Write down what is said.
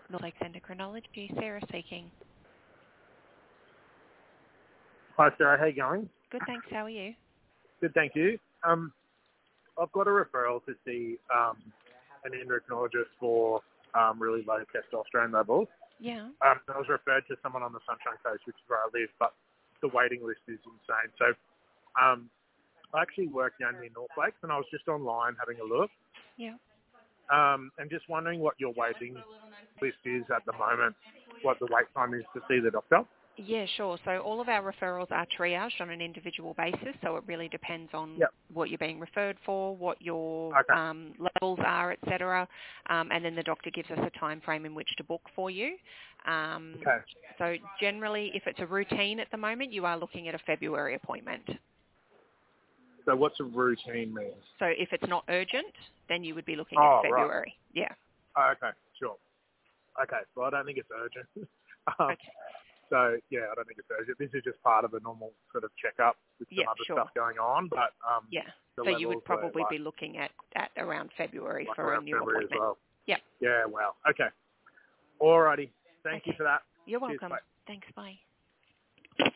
North Lakes Endocrinology, Sarah speaking. Hi, Sarah. How you going? Good, thanks. How are you? Good, thank you. I've got a referral to see an endocrinologist for really low testosterone levels. Yeah. I was referred to someone on the Sunshine Coast, which is where I live, but the waiting list is insane. So I actually work down near North Lakes, and I was just online having a look. Yeah. And just wondering what your waiting list is at the moment, what the wait time is to see the doctor. Yeah, sure. So all of our referrals are triaged on an individual basis, so it really depends on Yep. what you're being referred for, what your Okay. levels are, etc. And then the doctor gives us a time frame in which to book for you. Okay. So generally, if it's a routine at the moment, you are looking at a February appointment. So what's a routine mean? So if it's not urgent, then you would be looking at Oh, right. February. Yeah. Oh, okay, sure. Okay, well, I don't think it's urgent. Okay. So, yeah, I don't think it's urgent. This is just part of a normal sort of checkup with some Yeah, other sure. stuff going on, but Yeah. the So you levels would were probably be looking at around February like for a around new February as appointment. well. Yep. Yeah, wow. Okay. Alrighty. Thank you Okay. for that. You're Cheers, welcome. bye. Thanks. Bye.